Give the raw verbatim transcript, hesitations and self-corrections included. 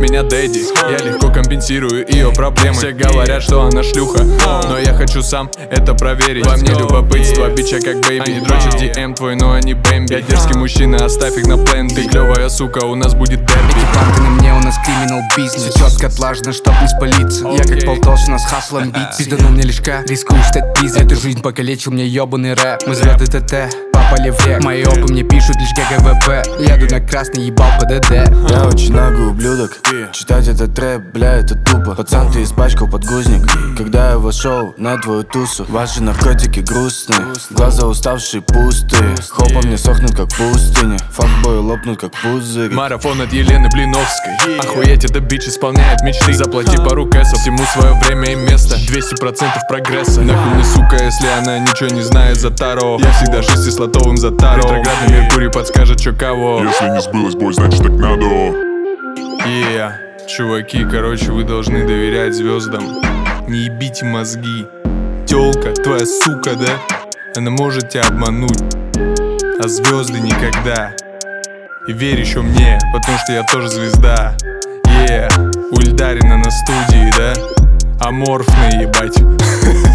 меня дэдди. Я легко компенсирую ее проблемы. Все говорят, что она шлюха, но я хочу сам это проверить. Во мне любопытство, бича как бэйби. Они дрочат ди эм твой, но они бэмби. Я дерзкий мужчина, оставь их на план би. Ты клевая сука, у нас будет дерби. Эти панты на мне, у нас криминал бизнес. Все четко отлажено, чтоб не спалиться. Я как полтос, у нас хаслом бит. Пизданул мне лишка, рискую стать пиздой. Эту жизнь покалечил мне ебаный рэп. Мы звезды ТТ, попали в рек. Мои опы мне пишут лишь ГГВП. Еду на красный, ебал ПДД. Я очень наглый ублюдок. Читать этот рэп, бля, это тупо. Пацан, ты испачкал подгузник. Когда я вошел на твою тусу, ваши наркотики грустные, глаза уставшие, пустые. Хопа мне сохнут как пустыня. Факбои лопнут как пузырь. Марафон от Елены Блиновской. Охуеть, это бич исполняет мечты. Заплати пару кэсов, всему свое время и место. двести процентов прогресса. Нахуй мне сука, если она ничего не знает за Таро. Я всегда шестислотовым за Таро. Ретроградный Меркурий подскажет, чё кого. Если не сбылось, бой, значит так надо. Yeah. Чуваки, короче, вы должны доверять звездам. Не ебите мозги. Тёлка, твоя сука, да? Она может тебя обмануть, а звезды никогда. И верь еще мне, потому что я тоже звезда. Yeah. У Ильдарина на студии, да? Аморфный, ебать.